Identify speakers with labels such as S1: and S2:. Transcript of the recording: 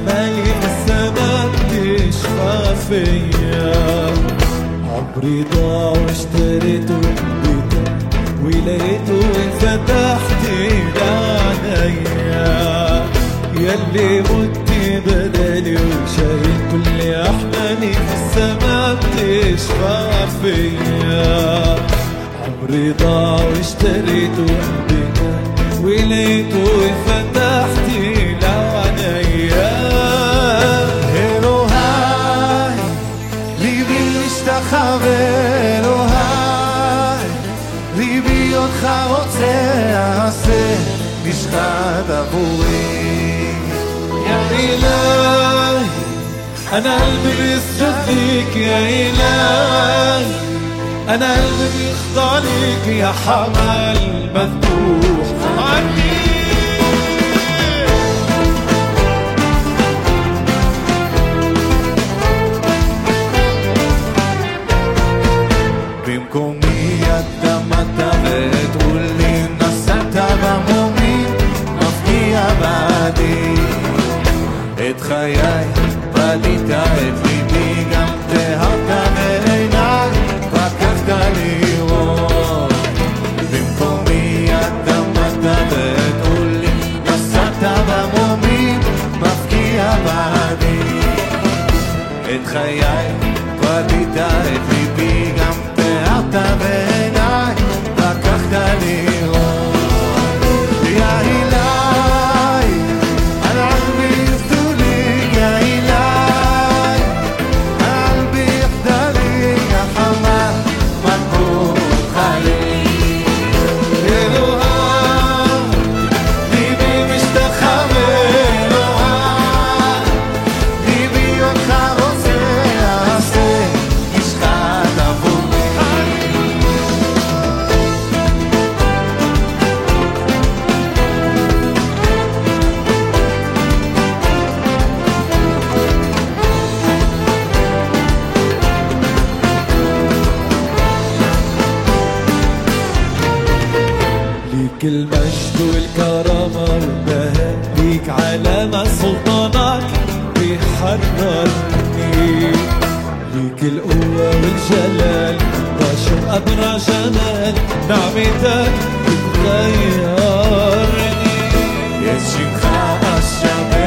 S1: مالي في السما بتشفى فيا. عمري ضاع واشتريته بيتك ولقيته انفتحت لعنيا. ياللي مت بدالي وشايل كل احلامي في السما بتشفع فيا. عمري ضاع واشتريته بيتك ولقيته انفتحت لعنيا.
S2: אלוהי, ליבי משתחווה, אלוהי, ליבי אותך רוצה, עשה משחת עבורי.
S1: يا إلهي أنا قلبي بيسجد ليك يا إلهي. أنا قلبي بيخضع ليك يا حمل مفتوح عني.
S2: במקומי אתה מטרת ולי נסעת במומים מפקיע בעדי את חיי בדית את ליבי גם תהרת בעיניי פקחת לראות. במקומי אתה מטרת ולי נסעת במומים מפקיע בעדי את חיי בדית את ליבי גם תהרת בעיניי פקחת לראות. יא אלוהי על עלבי יפתולי יא אלוהי עלבי יחדלי יא חמה מלכות חלי.
S1: אלוהי ליבי משתחווה, אלוהי
S2: ליבי אותך רוצה עשה משחת עבורי.
S1: ليك المجد والكرامة والبهاء، ليك علامة سلطانك بيحررني. ليك القوة والجلال بشر أبرى جمال، نعمتك بتغيرني.
S2: יש שמך השווה